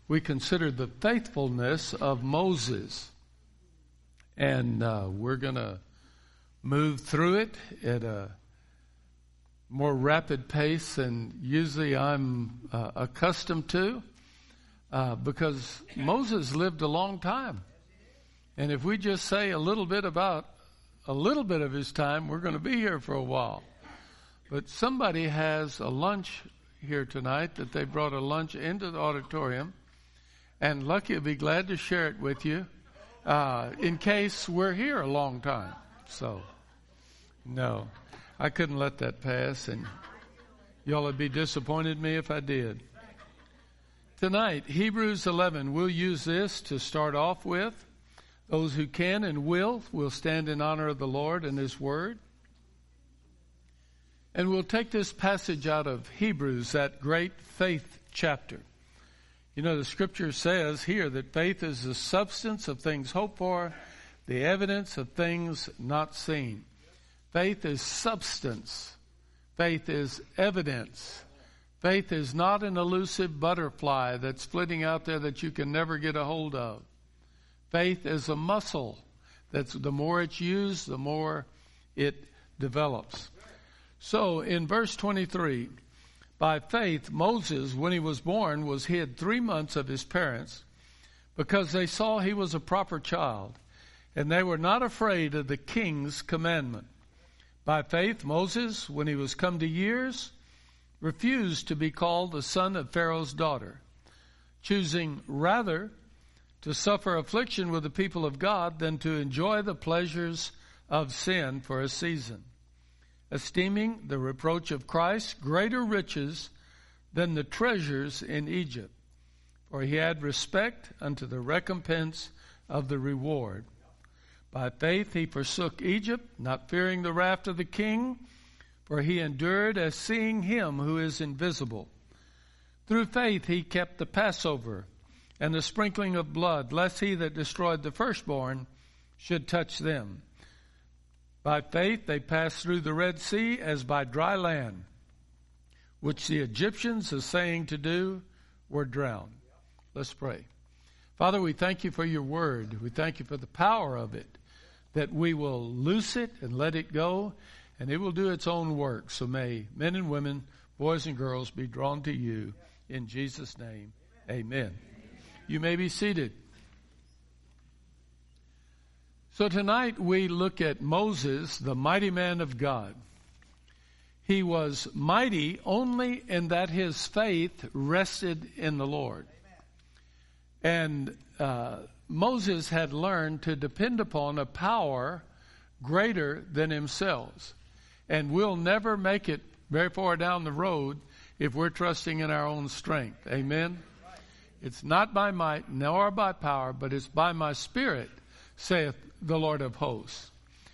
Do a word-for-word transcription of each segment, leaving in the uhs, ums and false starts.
we considered the faithfulness of Moses. And uh, we're going to move through it at a more rapid pace than usually I'm uh, accustomed to, uh, because Moses lived a long time. And if we just say a little bit about a little bit of his time, we're going to be here for a while. But somebody has a lunch here tonight that they brought a lunch into the auditorium, and Lucky will be glad to share it with you uh, in case we're here a long time. So, no, I couldn't let that pass, and y'all would be disappointed in me if I did. Tonight, Hebrews eleven, we'll use this to start off with. Those who can and will, will stand in honor of the Lord and His Word. And we'll take this passage out of Hebrews, that great faith chapter. You know, the Scripture says here that faith is the substance of things hoped for, the evidence of things not seen. Faith is substance. Faith is evidence. Faith is not an elusive butterfly that's flitting out there that you can never get a hold of. Faith is a muscle that's the more it's used, the more it develops. So in verse twenty-three, by faith Moses, when he was born, was hid three months of his parents because they saw he was a proper child, and they were not afraid of the king's commandment. By faith Moses, when he was come to years, refused to be called the son of Pharaoh's daughter, choosing rather to suffer affliction with the people of God than to enjoy the pleasures of sin for a season, esteeming the reproach of Christ greater riches than the treasures in Egypt, for he had respect unto the recompense of the reward. By faith he forsook Egypt, not fearing the wrath of the king, for he endured as seeing him who is invisible. Through faith he kept the Passover and the sprinkling of blood, lest he that destroyed the firstborn should touch them. By faith they passed through the Red Sea as by dry land, which the Egyptians, essaying to do, were drowned. Let's pray. Father, we thank you for your word. We thank you for the power of it, that we will loose it and let it go, and it will do its own work. So may men and women, boys and girls, be drawn to you. In Jesus' name, amen. You may be seated. So tonight we look at Moses, the mighty man of God. He was mighty only in that his faith rested in the Lord. And uh, Moses had learned to depend upon a power greater than himself. And we'll never make it very far down the road if we're trusting in our own strength. Amen? It's not by might, nor by power, but it's by my Spirit, saith the Lord of hosts.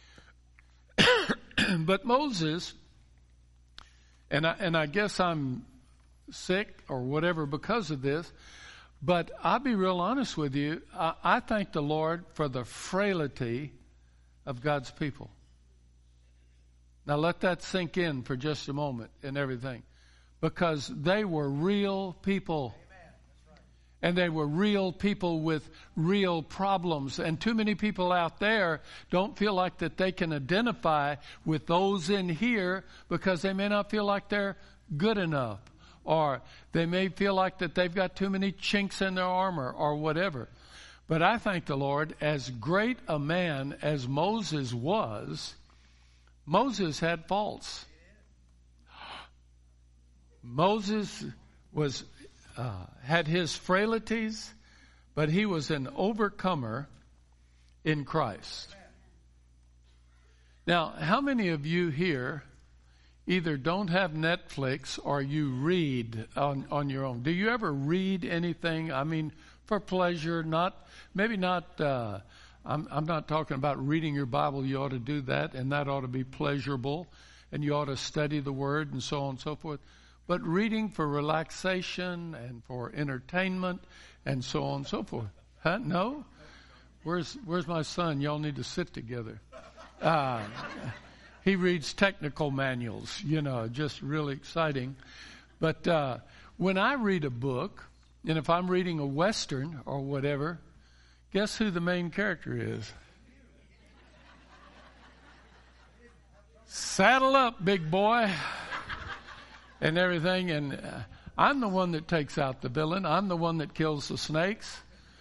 But Moses, and I, and I guess I'm sick or whatever because of this, but I'll be real honest with you. I, I thank the Lord for the frailty of God's people. Now let that sink in for just a moment and everything. Because they were real people. And they were real people with real problems. And too many people out there don't feel like that they can identify with those in here because they may not feel like they're good enough. Or they may feel like that they've got too many chinks in their armor or whatever. But I thank the Lord, as great a man as Moses was, Moses had faults. Moses was uh, had his frailties, but he was an overcomer in Christ. Now, how many of you here either don't have Netflix or you read on, on your own? Do you ever read anything? I mean, for pleasure, not maybe not. Uh, I'm, I'm not talking about reading your Bible. You ought to do that, and that ought to be pleasurable, and you ought to study the Word and so on and so forth. But reading for relaxation and for entertainment and so on and so forth. Huh? No? Where's Where's my son? Y'all need to sit together. Uh, he reads technical manuals, you know, just really exciting. But uh, when I read a book, And if I'm reading a Western or whatever, guess who the main character is? Saddle up, big boy, and everything. And uh, I'm the one that takes out the villain. I'm the one that kills the snakes.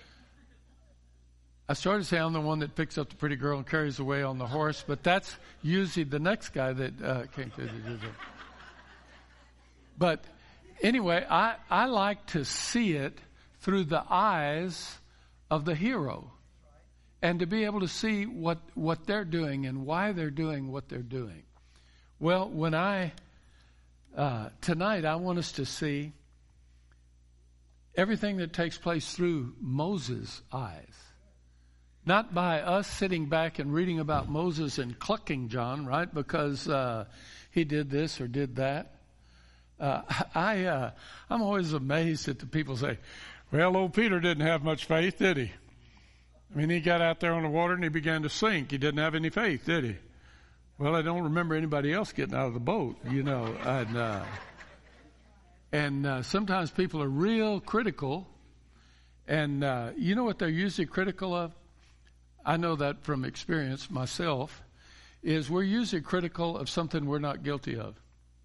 I started to say I'm the one that picks up the pretty girl and carries away on the horse, but that's usually the next guy that uh, came to do that. But anyway, I, I like to see it through the eyes of the hero and to be able to see what, what they're doing and why they're doing what they're doing. Well, when I, uh, tonight I want us to see everything that takes place through Moses' eyes. Not by us sitting back and reading about Moses and clucking John, right? Because uh, he did this or did that. Uh, I, uh, I'm always amazed at the people say, well, old Peter didn't have much faith, did he? I mean, he got out there on the water and he began to sink. He didn't have any faith, did he? Well, I don't remember anybody else getting out of the boat, you know. And, uh, and uh, sometimes people are real critical. And uh, you know what they're usually critical of? I know that from experience myself, is we're usually critical of something we're not guilty of.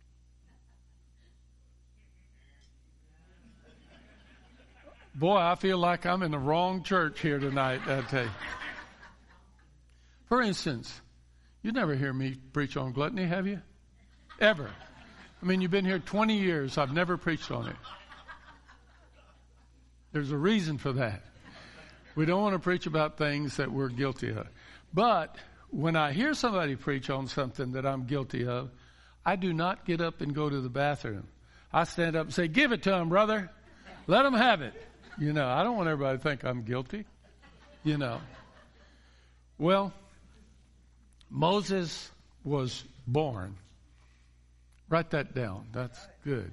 Boy, I feel like I'm in the wrong church here tonight, I tell you. For instance, you never hear me preach on gluttony, have you? Ever. I mean, you've been here twenty years. I've never preached on it. There's a reason for that. We don't want to preach about things that we're guilty of. But when I hear somebody preach on something that I'm guilty of, I do not get up and go to the bathroom. I stand up and say, give it to them, brother. Let them have it. You know, I don't want everybody to think I'm guilty. You know. Well, Moses was born. Write that down. That's good.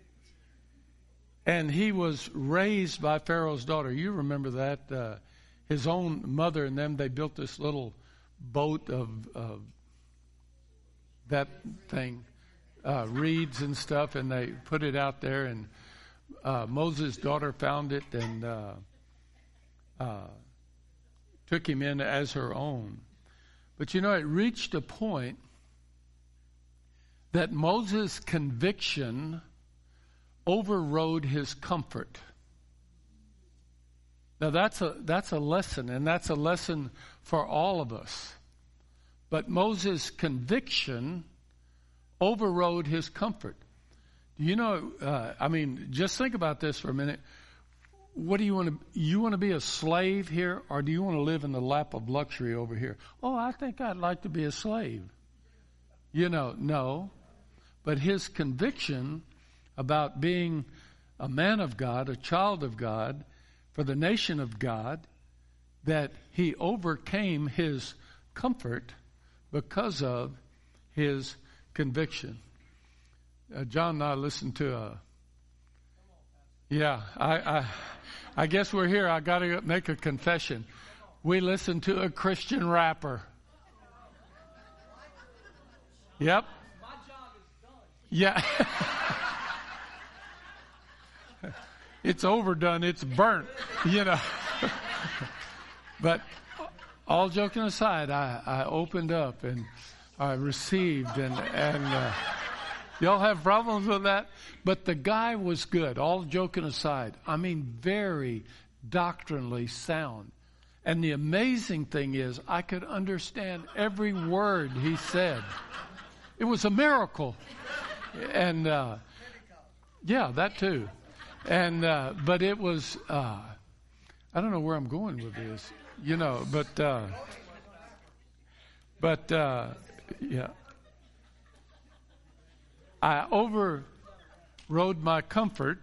And he was raised by Pharaoh's daughter. You remember that. Uh, his own mother and them, they built this little boat of uh, that thing, uh, reeds and stuff, and they put it out there. And uh, Moses' daughter found it and uh, uh, took him in as her own. But you know, it reached a point that Moses' conviction overrode his comfort. Now that's a that's a lesson, and that's a lesson for all of us. But Moses' conviction overrode his comfort. Do you know? Uh, I mean, just think about this for a minute. What do you want to? You want to be a slave here, or do you want to live in the lap of luxury over here? Oh, I think I'd like to be a slave. You know, no. But his conviction about being a man of God, a child of God, for the nation of God, that he overcame his comfort because of his conviction. Uh, John and I listened to a, yeah, I, I, I guess we're here. I got to make a confession. We listened to a Christian rapper. Yep. Yeah. It's overdone. It's burnt, you know. But all joking aside, I, I opened up and I received, and, and uh, y'all have problems with that? But the guy was good, all joking aside. I mean, very doctrinally sound. And the amazing thing is, I could understand every word he said. It was a miracle. And, uh, yeah, that too. And, uh, but it was, uh, I don't know where I'm going with this, you know, but, uh, but, uh, yeah. I overrode my comfort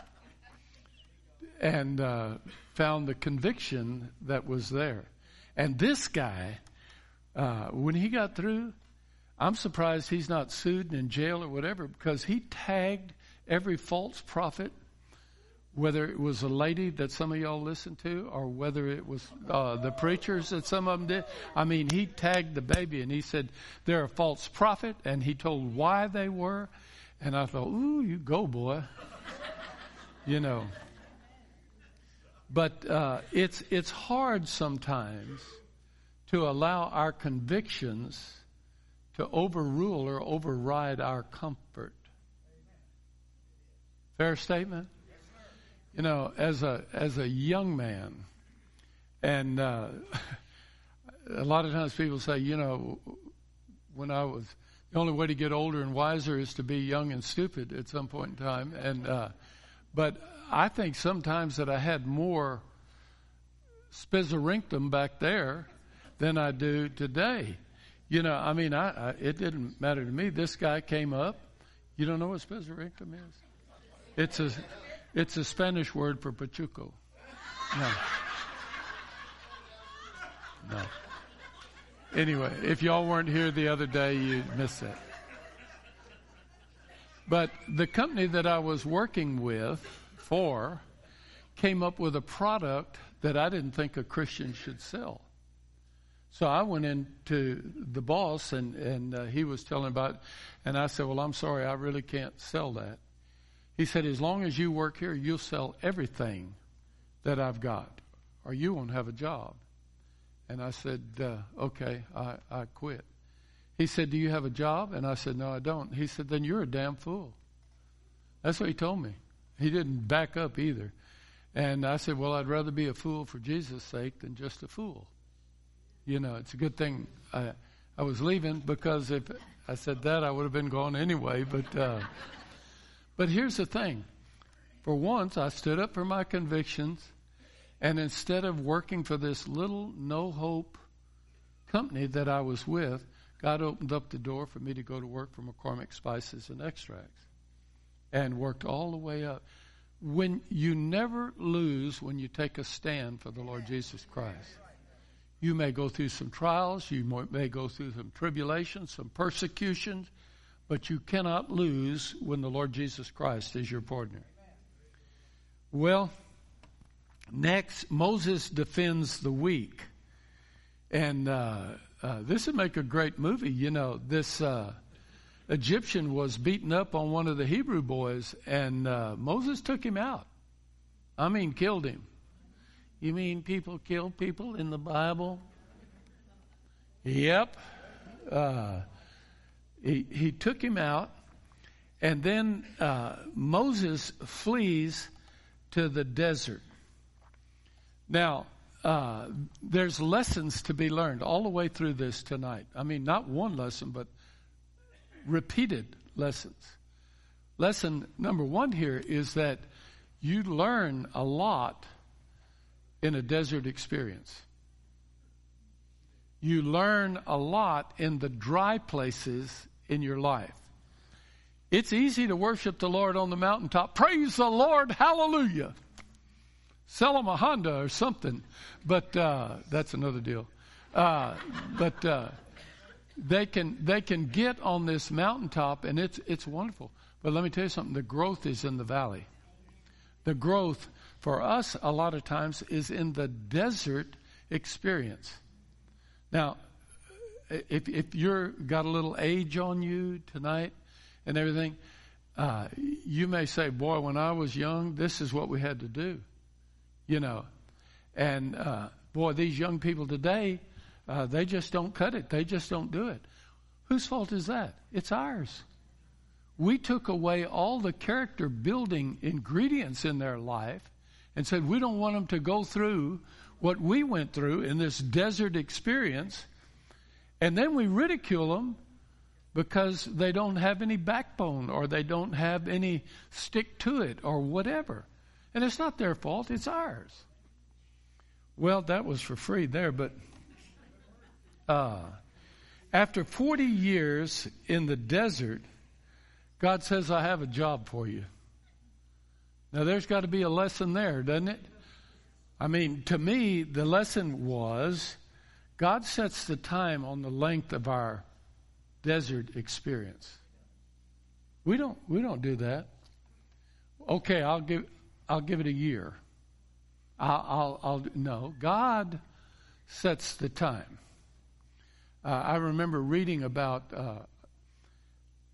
and, uh, found the conviction that was there. And this guy, uh, when he got through, I'm surprised he's not sued and in jail or whatever, because he tagged every false prophet, whether it was a lady that some of y'all listened to or whether it was uh, the preachers that some of them did. I mean, he tagged the baby and he said, they're a false prophet, and he told why they were. And I thought, ooh, you go, boy. You know. But uh, it's it's hard sometimes to allow our convictions to overrule or override our comfort. Fair statement? You know, as a as a young man, and uh, a lot of times people say, you know, when I was, the only way to get older and wiser is to be young and stupid at some point in time. And uh, but I think sometimes that I had more spizorinctum back there than I do today. You know, I mean, I, I it didn't matter to me. This guy came up. You don't know what spizorinctum is? It's a it's a Spanish word for pachuco. No. No. Anyway, if y'all weren't here the other day, you missed that. But the company that I was working with for came up with a product that I didn't think a Christian should sell. So I went into the boss, and, and uh, he was telling about it, and I said, well, I'm sorry, I really can't sell that. He said, as long as you work here, you'll sell everything that I've got, or you won't have a job. And I said, uh, okay, I, I quit. He said, do you have a job? And I said, no, I don't. He said, then you're a damn fool. That's what he told me. He didn't back up either. And I said, well, I'd rather be a fool for Jesus' sake than just a fool. You know, it's a good thing I, I was leaving, because if I said that, I would have been gone anyway. But uh, but here's the thing. For once, I stood up for my convictions, and instead of working for this little no-hope company that I was with, God opened up the door for me to go to work for McCormick Spices and Extracts, and worked all the way up. When you never lose when you take a stand for the Lord Jesus Christ. You may go through some trials, you may go through some tribulations, some persecutions, but you cannot lose when the Lord Jesus Christ is your partner. Well, next, Moses defends the weak. And uh, uh, this would make a great movie. You know, this uh, Egyptian was beaten up on one of the Hebrew boys, and uh, Moses took him out. I mean, killed him. You mean people kill people in the Bible? Yep. Uh, he, he took him out, and then uh, Moses flees to the desert. Now, uh, there's lessons to be learned all the way through this tonight. I mean, not one lesson, but repeated lessons. Lesson number one here is that you learn a lot in a desert experience. You learn a lot in the dry places in your life. It's easy to worship the Lord on the mountaintop. Praise the Lord, hallelujah. Sell them a Honda or something. But uh, that's another deal. Uh, but uh, they can they can get on this mountaintop, and it's it's wonderful. But let me tell you something. The growth is in the valley. The growth for us, a lot of times, is in the desert experience. Now, if if you're got a little age on you tonight and everything, uh, you may say, boy, when I was young, this is what we had to do. You know, and uh, boy, these young people today, uh, they just don't cut it. They just don't do it. Whose fault is that? It's ours. We took away all the character building ingredients in their life and said, we don't want them to go through what we went through in this desert experience. And then we ridicule them because they don't have any backbone, or they don't have any stick to it, or whatever. And it's not their fault, it's ours. Well, that was for free there, but uh, after forty years in the desert, God says, I have a job for you. Now, there's got to be a lesson there, doesn't it? I mean, to me, the lesson was God sets the time on the length of our desert experience. We don't we don't do that. Okay, I'll give I'll give it a year. I'll I'll, I'll no. God sets the time. Uh, I remember reading about. Uh,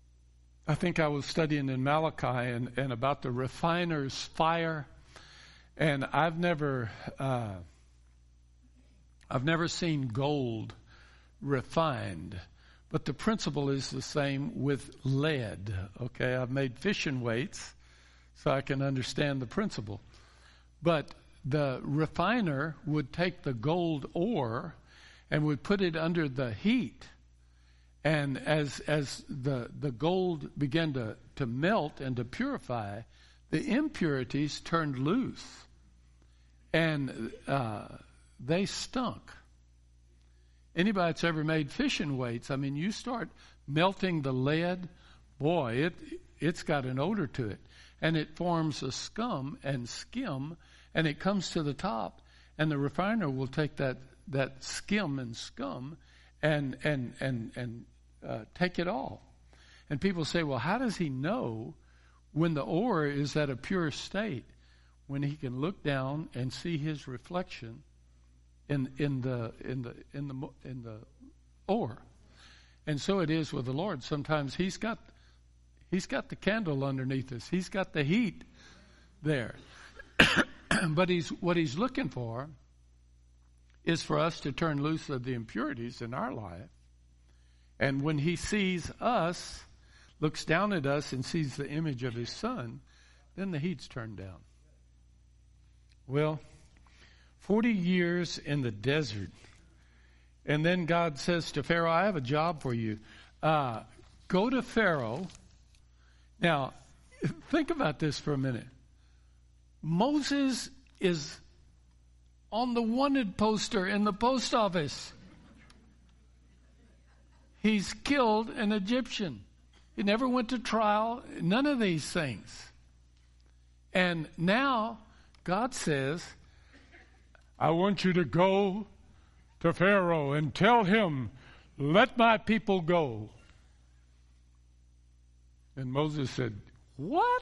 I think I was studying in Malachi and, and about the refiner's fire. And I've never, uh, I've never seen gold refined, but the principle is the same with lead. Okay, I've made fishing weights, so I can understand the principle. But the refiner would take the gold ore and would put it under the heat. And as as the the gold began to, to melt and to purify, the impurities turned loose. And uh, they stunk. Anybody that's ever made fishing weights, I mean, you start melting the lead, boy, it, it's got an odor to it. And it forms a scum and skim, and it comes to the top. And the refiner will take that, that skim and scum and, and, and, and uh, take it all. And people say, well, how does he know when the ore is at a pure state? When he can look down and see his reflection in in the in the in the in the ore. And so it is with the Lord. Sometimes he's got he's got the candle underneath us. He's got the heat there. But he's what he's looking for is for us to turn loose of the impurities in our life. And when he sees us, looks down at us and sees the image of his son, then the heat's turned down. Well, forty years in the desert. And then God says to Pharaoh, I have a job for you. Uh, go to Pharaoh. Now, think about this for a minute. Moses is on the wanted poster in the post office. He's killed an Egyptian. He never went to trial. None of these things. And now God says, I want you to go to Pharaoh and tell him, let my people go. And Moses said, what?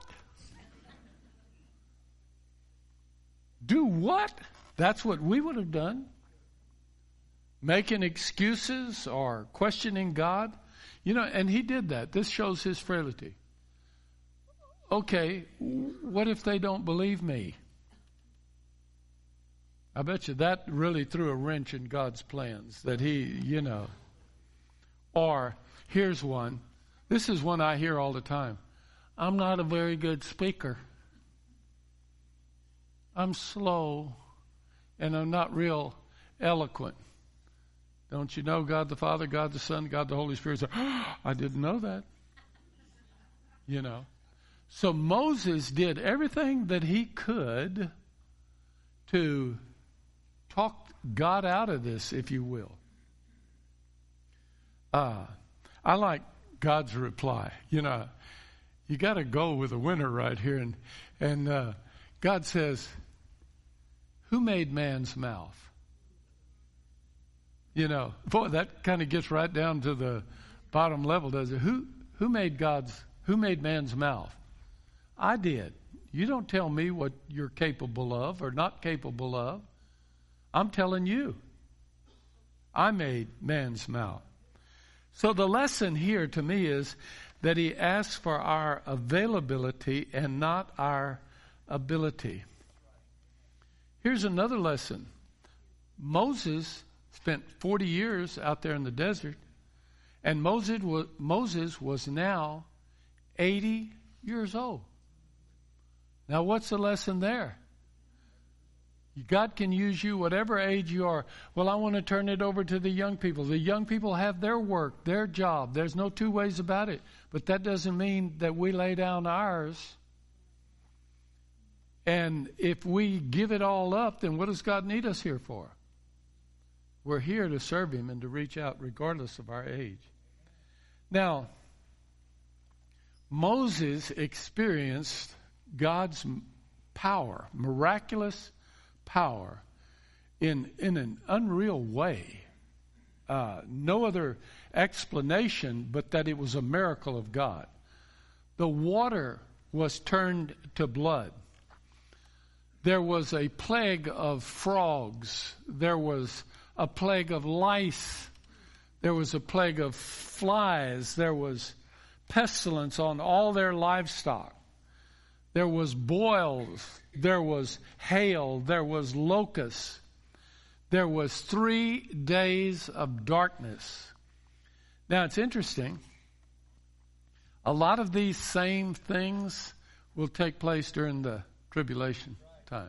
Do what? That's what we would have done. Making excuses or questioning God. You know, and he did that. This shows his frailty. Okay, what if they don't believe me? I bet you that really threw a wrench in God's plans, that he, you know. Or, here's one. This is one I hear all the time. I'm not a very good speaker. I'm slow, and I'm not real eloquent. Don't you know God the Father, God the Son, God the Holy Spirit? Oh, I didn't know that. You know. So Moses did everything that he could to talk God out of this, if you will. Uh, I like God's reply. You know, you got to go with a winner right here. And, and uh, God says, who made man's mouth? You know, boy, that kind of gets right down to the bottom level, does it? Who who made God's, who made man's mouth? I did. You don't tell me what you're capable of or not capable of. I'm telling you. I made man's mouth. So the lesson here to me is that he asks for our availability and not our ability. Here's another lesson. Moses spent forty years out there in the desert, and Moses was, Moses was now eighty years old. Now, what's the lesson there? God can use you whatever age you are. Well, I want to turn it over to the young people. The young people have their work, their job. There's no two ways about it. But that doesn't mean that we lay down ours. And if we give it all up, then what does God need us here for? We're here to serve him and to reach out regardless of our age. Now, Moses experienced God's power, miraculous power, in, in an unreal way. Uh, no other explanation but that it was a miracle of God. The water was turned to blood. There was a plague of frogs. There was a plague of lice. There was a plague of flies. There was pestilence on all their livestock. There was boils. There was hail. There was locusts. There was three days of darkness. Now, it's interesting. A lot of these same things will take place during the tribulation time.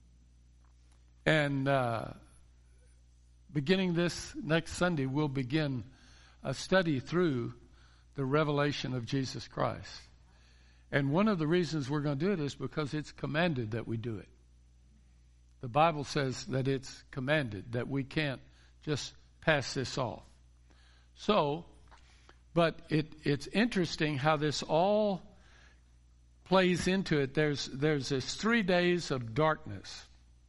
And uh, beginning this next Sunday, we'll begin a study through the revelation of Jesus Christ. And one of the reasons we're going to do it is because it's commanded that we do it. The Bible says that it's commanded, that we can't just pass this off. So, but it, it's interesting how this all plays into it. There's, there's this three days of darkness.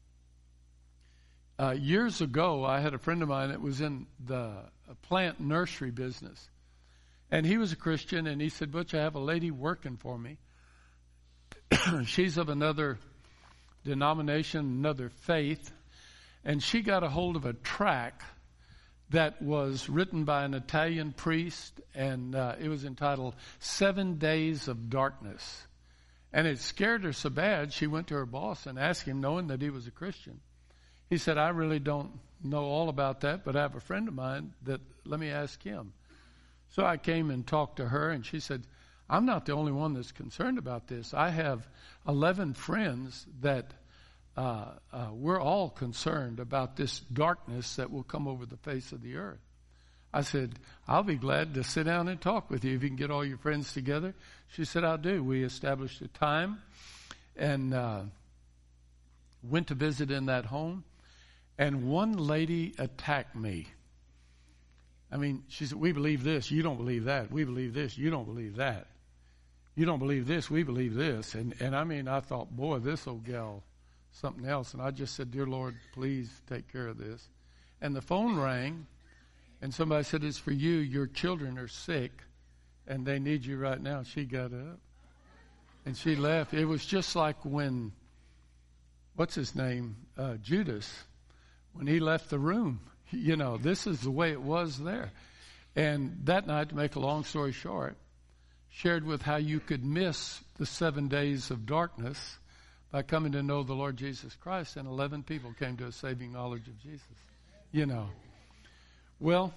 Uh, years ago, I had a friend of mine that was in the plant nursery business. And he was a Christian, and he said, Butch, I have a lady working for me. She's of another denomination, another faith, and she got a hold of a tract that was written by an Italian priest, and uh, it was entitled Seven Days of Darkness. And it scared her so bad, she went to her boss and asked him, knowing that he was a Christian. He said, I really don't know all about that, but I have a friend of mine that, let me ask him. So I came and talked to her, and she said, I'm not the only one that's concerned about this. I have eleven friends that uh, uh, we're all concerned about this darkness that will come over the face of the earth. I said, I'll be glad to sit down and talk with you if you can get all your friends together. She said, I'll do. We established a time and uh, went to visit in that home. And one lady attacked me. I mean, she said, we believe this, you don't believe that. We believe this, you don't believe that. You don't believe this, we believe this. And, and I mean, I thought, boy, this old gal, something else. And I just said, dear Lord, please take care of this. And the phone rang, and somebody said, it's for you. Your children are sick, and they need you right now. She got up, and she left. It was just like when, what's his name, uh, Judas, when he left the room. You know, this is the way it was there. And that night, to make a long story short, shared with how you could miss the seven days of darkness by coming to know the Lord Jesus Christ. And eleven people came to a saving knowledge of Jesus. You know. Well,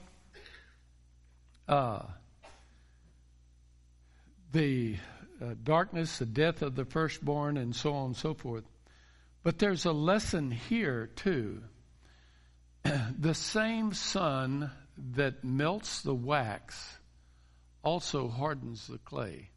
uh, the uh, darkness, the death of the firstborn, and so on and so forth. But there's a lesson here, too. The same sun that melts the wax also hardens the clay.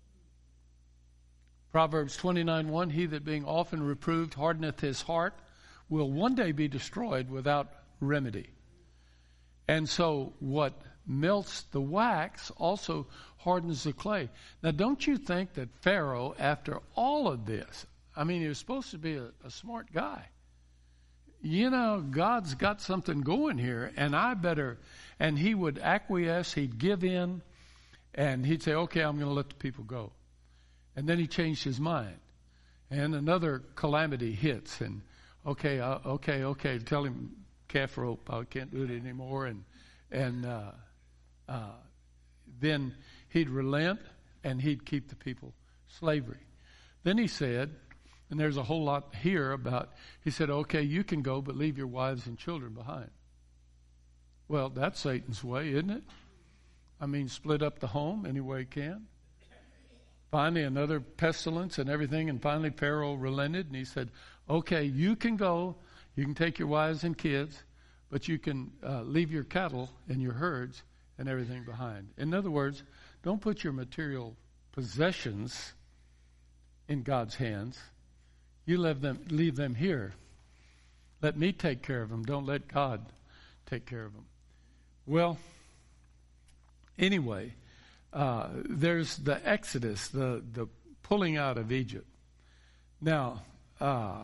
Proverbs twenty-nine one, he that being often reproved hardeneth his heart will one day be destroyed without remedy. And so what melts the wax also hardens the clay. Now, don't you think that Pharaoh, after all of this, I mean, he was supposed to be a, a smart guy. You know, God's got something going here, and I better, and he would acquiesce, he'd give in, and he'd say, okay, I'm going to let the people go. And then he changed his mind. And another calamity hits, and okay, uh, okay, okay, tell him, calf rope, I can't do it anymore. And and uh, uh, then he'd relent, and he'd keep the people slavery. Then he said, and there's a whole lot here about, he said, okay, you can go, but leave your wives and children behind. Well, that's Satan's way, isn't it? I mean, split up the home any way he can. Finally, another pestilence and everything, and finally Pharaoh relented, and he said, okay, you can go, you can take your wives and kids, but you can uh, leave your cattle and your herds and everything behind. In other words, don't put your material possessions in God's hands. You leave them, leave them here. Let me take care of them. Don't let God take care of them. Well, anyway, uh, there's the Exodus, the, the pulling out of Egypt. Now, uh,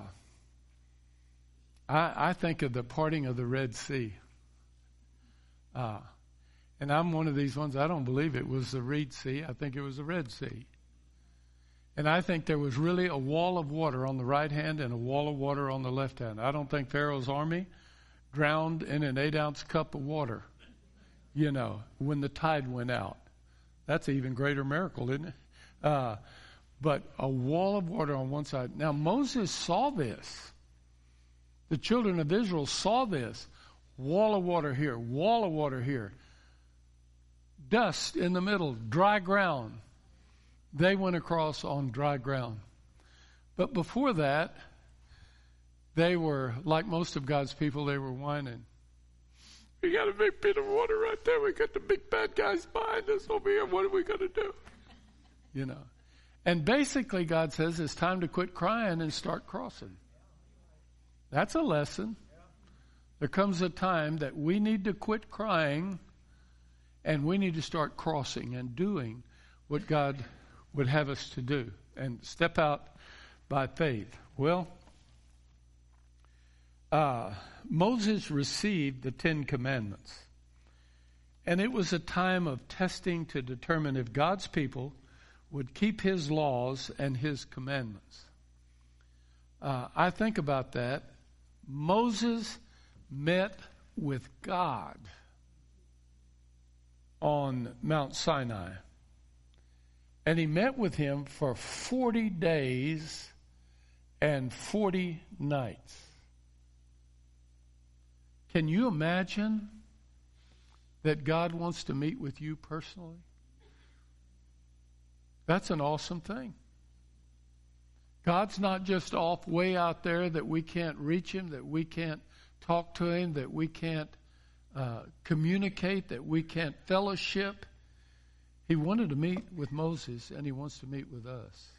I, I think of the parting of the Red Sea. Uh, and I'm one of these ones, I don't believe it was the Red Sea. I think it was the Red Sea. And I think there was really a wall of water on the right hand and a wall of water on the left hand. I don't think Pharaoh's army drowned in an eight-ounce cup of water, you know, when the tide went out. That's an even greater miracle, isn't it? Uh, but a wall of water on one side. Now, Moses saw this. The children of Israel saw this. Wall of water here, wall of water here. Dust in the middle, dry ground. They went across on dry ground. But before that, they were, like most of God's people, they were whining. We got a big pit of water right there. We got the big bad guys behind us over here. What are we going to do? You know. And basically God says it's time to quit crying and start crossing. That's a lesson. There comes a time that we need to quit crying and we need to start crossing and doing what God would have us to do and step out by faith. Well, uh, Moses received the Ten Commandments, and it was a time of testing to determine if God's people would keep his laws and his commandments. Uh, I think about that. Moses met with God on Mount Sinai. And he met with him for forty days and forty nights. Can you imagine that God wants to meet with you personally? That's an awesome thing. God's not just off way out there that we can't reach him, that we can't talk to him, that we can't uh, communicate, that we can't fellowship. He wanted to meet with Moses, and he wants to meet with us.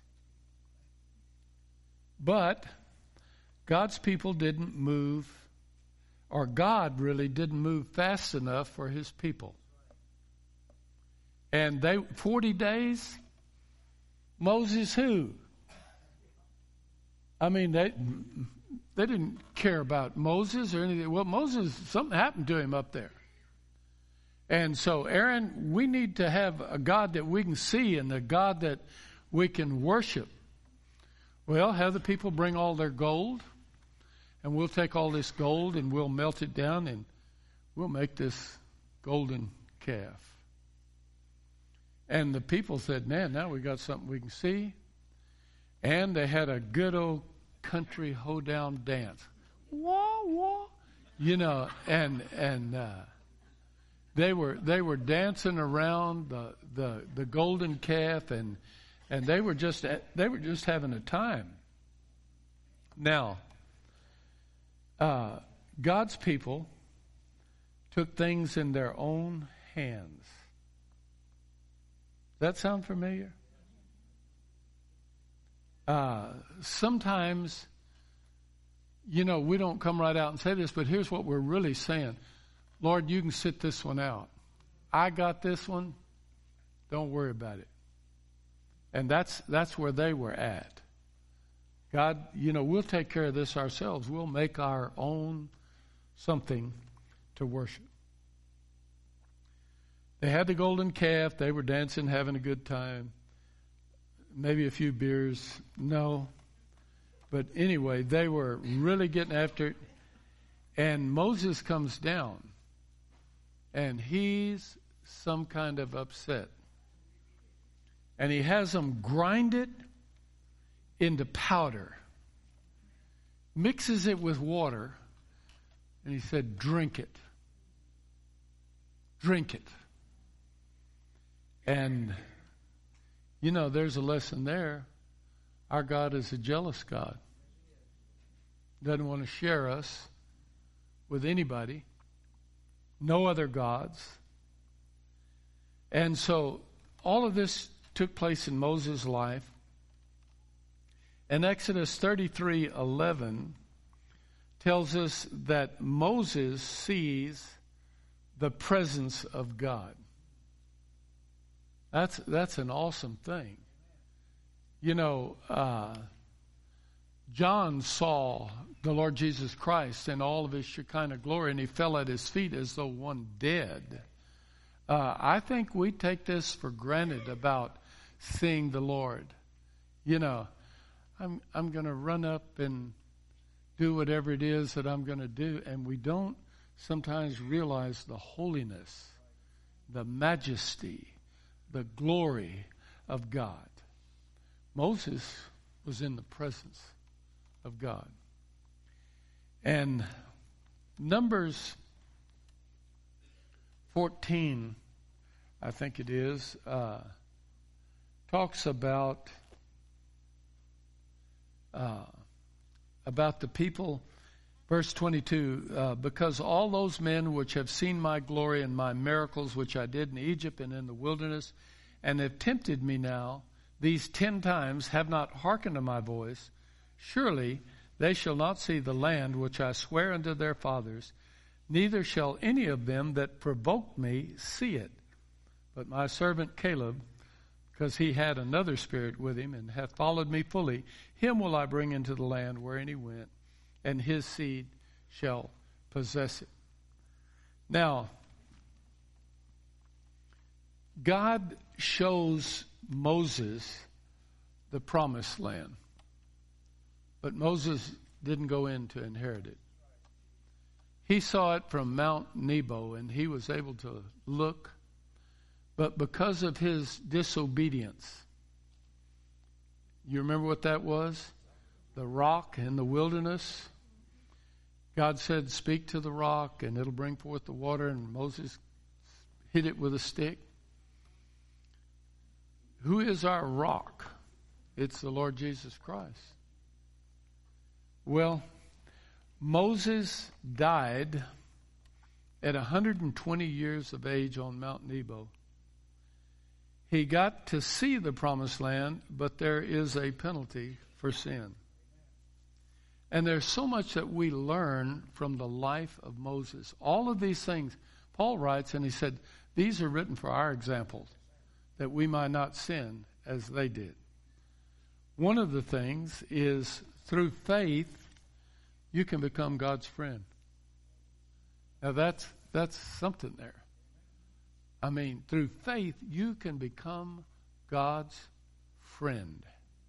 But God's people didn't move, or God really didn't move fast enough for his people. And they, forty days, Moses who? I mean, they they didn't care about Moses or anything. Well, Moses, something happened to him up there. And so, Aaron, we need to have a God that we can see and a God that we can worship. Well, have the people bring all their gold, and we'll take all this gold and we'll melt it down and we'll make this golden calf. And the people said, man, now we got something we can see. And they had a good old country hoedown dance. Wah, wah. You know, and, and, uh, They were they were dancing around the, the, the golden calf, and and they were just they were just having a time. Now, uh, God's people took things in their own hands. Does that sound familiar? Uh, sometimes, you know, we don't come right out and say this, but here's what we're really saying. Lord, you can sit this one out. I got this one. Don't worry about it. And that's that's where they were at. God, you know, we'll take care of this ourselves. We'll make our own something to worship. They had the golden calf. They were dancing, having a good time. Maybe a few beers. No. But anyway, they were really getting after it. And Moses comes down. And he's some kind of upset. And he has them grind it into powder. Mixes it with water. And he said, drink it. Drink it. And, you know, there's a lesson there. Our God is a jealous God. Doesn't want to share us with anybody. No other gods. And so all of this took place in Moses' life. And Exodus thirty-three eleven tells us that Moses sees the presence of God. That's that's an awesome thing. You know, uh, John saw the Lord Jesus Christ in all of his Shekinah glory, and he fell at his feet as though one dead. Uh, I think we take this for granted about seeing the Lord. You know, I'm I'm going to run up and do whatever it is that I'm going to do, and we don't sometimes realize the holiness, the majesty, the glory of God. Moses was in the presence of God. And Numbers fourteen, I think it is, uh, talks about uh, about the people. Verse twenty-two, uh, because all those men which have seen my glory and my miracles which I did in Egypt and in the wilderness, and have tempted me now, these ten times have not hearkened to my voice, surely they shall not see the land which I swear unto their fathers, neither shall any of them that provoked me see it. But my servant Caleb, because he had another spirit with him, and hath followed me fully, him will I bring into the land wherein he went, and his seed shall possess it. Now, God shows Moses the promised land, but Moses didn't go in to inherit it. He saw it from Mount Nebo, and he was able to look, but because of his disobedience, you remember what that was? The rock in the wilderness. God said, speak to the rock and it'll bring forth the water, and Moses hit it with a stick. Who is our rock? It's the Lord Jesus Christ. Well, Moses died at one hundred twenty years of age on Mount Nebo. He got to see the promised land, but there is a penalty for sin. And there's so much that we learn from the life of Moses. All of these things, Paul writes, and he said, these are written for our example, that we might not sin as they did. One of the things is through faith, you can become God's friend. Now that's that's something there. I mean, through faith, you can become God's friend.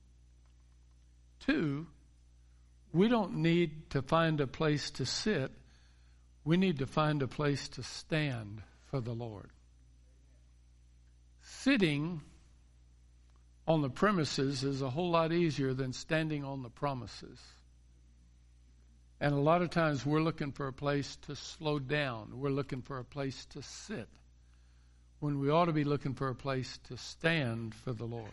Two, we don't need to find a place to sit. We need to find a place to stand for the Lord. Sitting on the premises is a whole lot easier than standing on the promises. And a lot of times we're looking for a place to slow down. We're looking for a place to sit, when we ought to be looking for a place to stand for the Lord.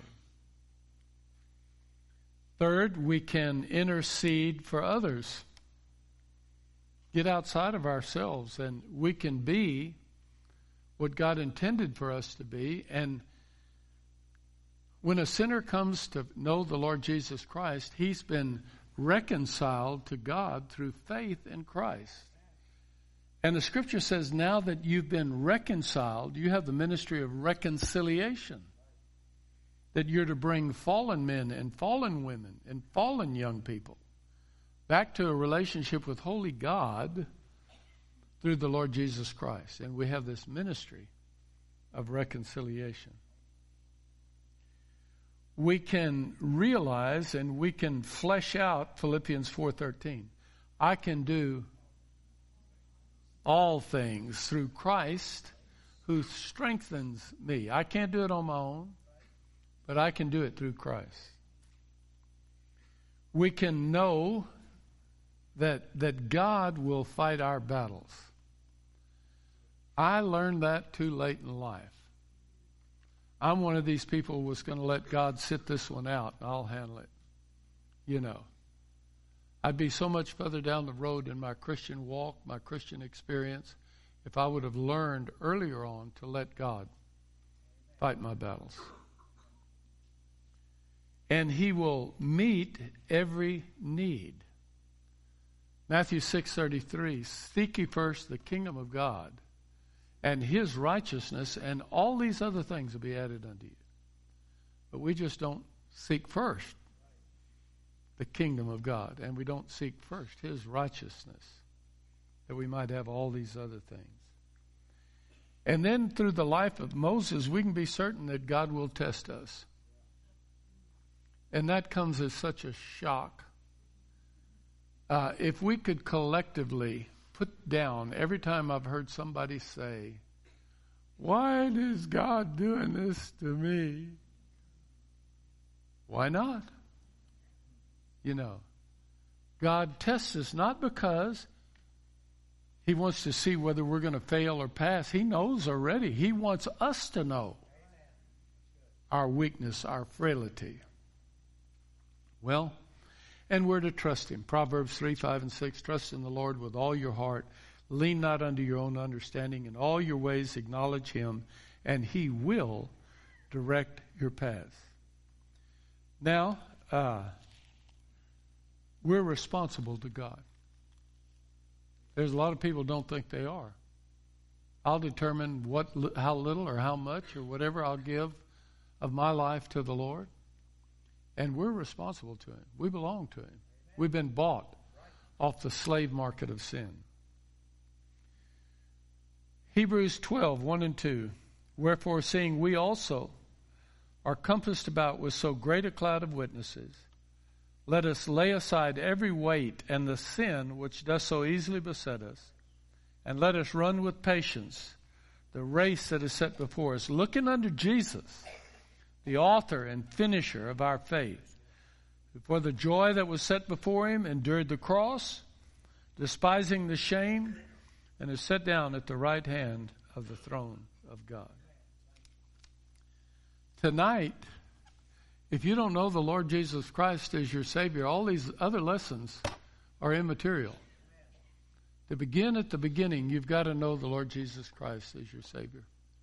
Third, we can intercede for others. Get outside of ourselves, and we can be what God intended for us to be. And when a sinner comes to know the Lord Jesus Christ, he's been reconciled to God through faith in Christ. And the scripture says, now that you've been reconciled, you have the ministry of reconciliation. That you're to bring fallen men and fallen women and fallen young people back to a relationship with holy God through the Lord Jesus Christ. And we have this ministry of reconciliation. We can realize and we can flesh out Philippians four thirteen. I can do all things through Christ who strengthens me. I can't do it on my own, but I can do it through Christ. We can know that that God will fight our battles. I learned that too late in life. I'm one of these people who was going to let God sit this one out, and I'll handle it. You know. I'd be so much further down the road in my Christian walk, my Christian experience, if I would have learned earlier on to let God fight my battles. And he will meet every need. Matthew six thirty-three, seek ye first the kingdom of God and his righteousness, and all these other things will be added unto you. But we just don't seek first the kingdom of God, and we don't seek first his righteousness, that we might have all these other things. And then through the life of Moses, we can be certain that God will test us. And that comes as such a shock. Uh, if we could collectively put down every time I've heard somebody say, why is God doing this to me? Why not? You know, God tests us not because He wants to see whether we're going to fail or pass. He knows already. He wants us to know our weakness, our frailty. Well, and we're to trust Him. Proverbs three, five, and six, trust in the Lord with all your heart. Lean not unto your own understanding. In all your ways acknowledge Him, and He will direct your paths. Now, uh, we're responsible to God. There's a lot of people who don't think they are. I'll determine what, how little or how much or whatever I'll give of my life to the Lord. And we're responsible to Him. We belong to Him. We've been bought off the slave market of sin. Hebrews twelve, one and two. Wherefore, seeing we also are compassed about with so great a cloud of witnesses, let us lay aside every weight and the sin which does so easily beset us, and let us run with patience the race that is set before us, looking unto Jesus, the author and finisher of our faith, who for the joy that was set before Him endured the cross, despising the shame, and is set down at the right hand of the throne of God. Tonight, if you don't know the Lord Jesus Christ as your Savior, all these other lessons are immaterial. To begin at the beginning, you've got to know the Lord Jesus Christ as your Savior.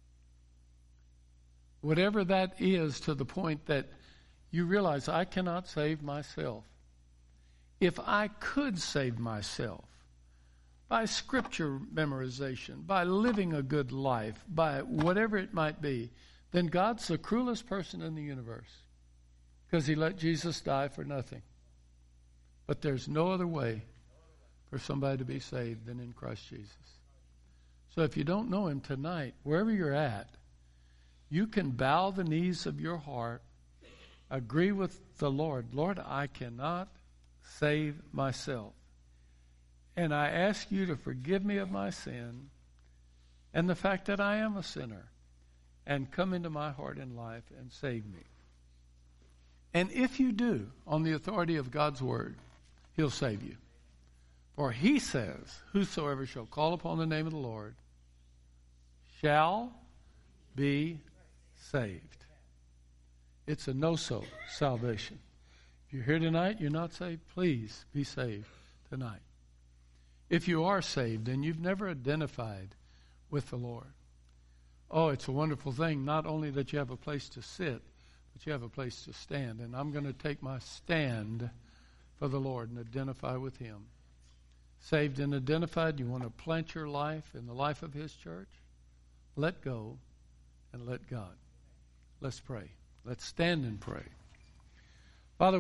Whatever that is, to the point that you realize, I cannot save myself. If I could save myself by scripture memorization, by living a good life, by whatever it might be, then God's the cruelest person in the universe, because He let Jesus die for nothing. But there's no other way for somebody to be saved than in Christ Jesus. So if you don't know Him tonight, wherever you're at, you can bow the knees of your heart, agree with the Lord. Lord, I cannot save myself. And I ask you to forgive me of my sin and the fact that I am a sinner, and come into my heart and life and save me. And if you do, on the authority of God's word, He'll save you. For He says, whosoever shall call upon the name of the Lord shall be saved. It's a no-so salvation. If you're here tonight, you're not saved, please be saved tonight. If you are saved and you've never identified with the Lord, oh, it's a wonderful thing, not only that you have a place to sit, but you have a place to stand. And I'm going to take my stand for the Lord and identify with Him. Saved and identified, you want to plant your life in the life of His church? Let go and let God. Let's pray. Let's stand and pray.